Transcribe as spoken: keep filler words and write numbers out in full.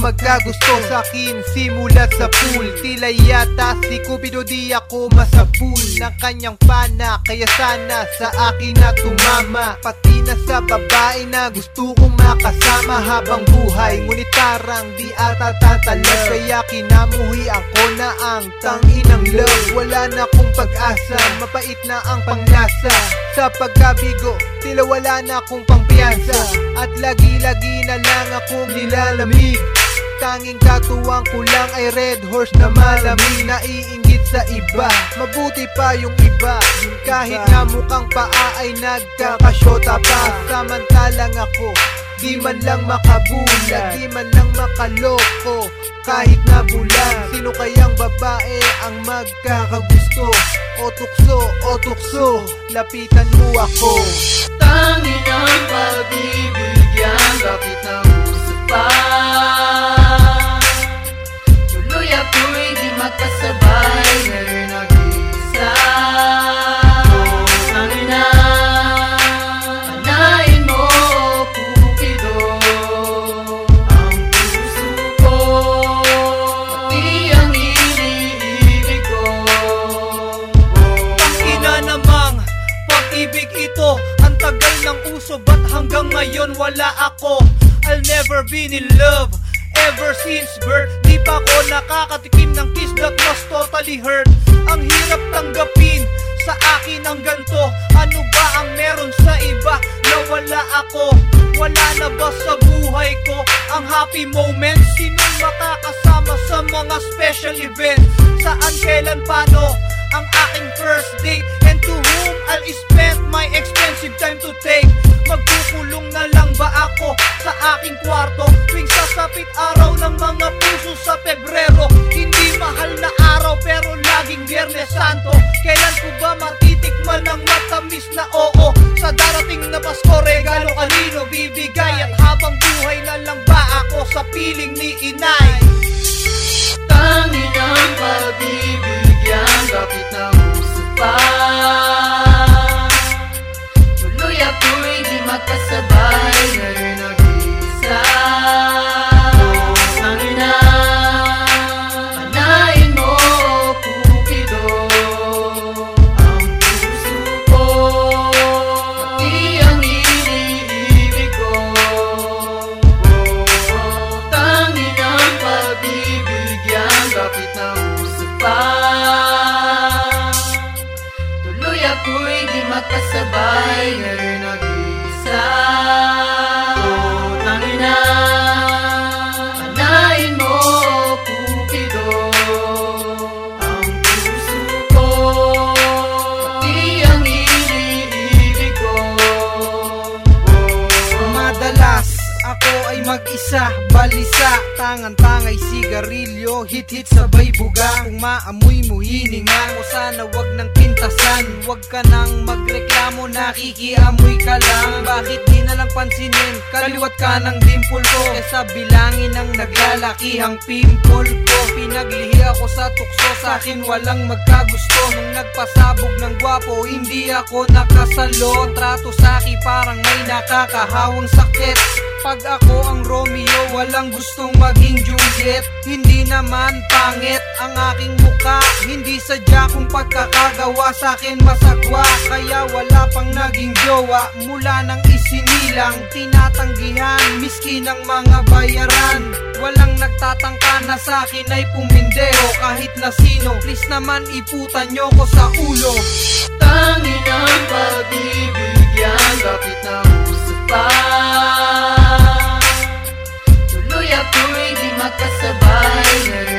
magkagusto sa'kin simulat sa pool. Tila yata si Cupido di ako masapul ng kanyang pana, kaya sana sa akin na tumama. Pati na sa babae na gusto kong makasama habang buhay, ngunit parang di ata tatalag. Kaya kinamuhi ako na ang tanginang love. Wala na akong pag-asa, mapait na ang panglasa. Sa pagkabigo, tila wala na akong pampiyansa. At lagi-lagi na lang akong nilalamig. Tanging katuwang ko lang ay red horse na malamig. Naiinggit sa iba, mabuti pa yung iba. Kahit na mukhang paa ay nagkakasyota pa. Samantalang ako, di man lang makabulag, di man lang makaloko. Kahit na bulag, sino kayang babae ang magkakagusto? O tukso, o tukso, lapitan mo ako. Tangin ang pagbibigyan, bakit nang gusto pa? Tuloy ako'y di makasabay, ngayon nag-isa. Tangin na, anayin mo, Cupido, ang puso ko, pati ang iniibig ko. Tangina namang pag-ibig ito, ang tagal ng uso, ba't hanggang ngayon wala ako? I'll never been in love ever since birth. Di pa ako nakakatikim ng kiss that must totally hurt. Ang hirap tanggapin sa akin ang ganto. Ano ba ang meron sa iba na wala ako? Wala na ba sa buhay ko ang happy moments? Sinong makakasama sa mga special events? Saan, kailan, paano ang aking first date? And to whom I'll spend my expensive time to take? Magkukulong na lang ba ako sa aking kwarto tuwing sasapit araw ng mga puso sa Pebrero? Hindi mahal na araw pero laging Biyernes Santo. Kailan ko ba matitikman ng matamis na oo? Sa darating na Pasko, regalo kanino bibigay? At habang buhay na lang ba ako sa piling ni inay? Tangin ang pagbibigyan, bakit nang gusto pa? Tuloy ako'y di makasabay, ngayon nag-isa. Tangin na, anayin mo, Cupido, ang puso ko, pati ang iniibig ko. Tangin ang pagbibigyan, bakit nang gusto pa? Tuloy ako'y di makasabay, ngayon nag-isa. Tangin na, anayin mo, Cupido, ang puso ko, pati ang iniibig ko. Madalas ako ay mag-isa, balisa, tangan-tangay sigarilyo, hit-hit sabay buga. Kung maamoy mo hininga ko, sana wag nang pintasan. Wag ka nang magreklamo, nakikiamoy ka lang. Bakit di na lang pansinin, kaliwat ka ng dimple ko, kesa bilangin ang naglalakihang pimple ko. Pinaglihi ako sa tukso, sa'kin walang magkagusto. Nung nagpasabog ng gwapo, hindi ako nakasalo. Trato sa'kin parang may nakakahawang sakit. Pag ako ang Romeo, walang gustong maging Juliet. Hindi naman pangit ang aking muka, hindi sadya kung pagkakagawa sa'kin masagwa. Kaya wala pang naging jowa mula nang isinilang. Tinatanggihan, miski ng mga bayaran. Walang nagtatangka na sa'kin ay pumindero. Kahit na sino, please naman iputan nyo ko sa ulo. Tangin ang pagbibigyan, bakit nang gusto pa? Tuloy ako'y di makasabay,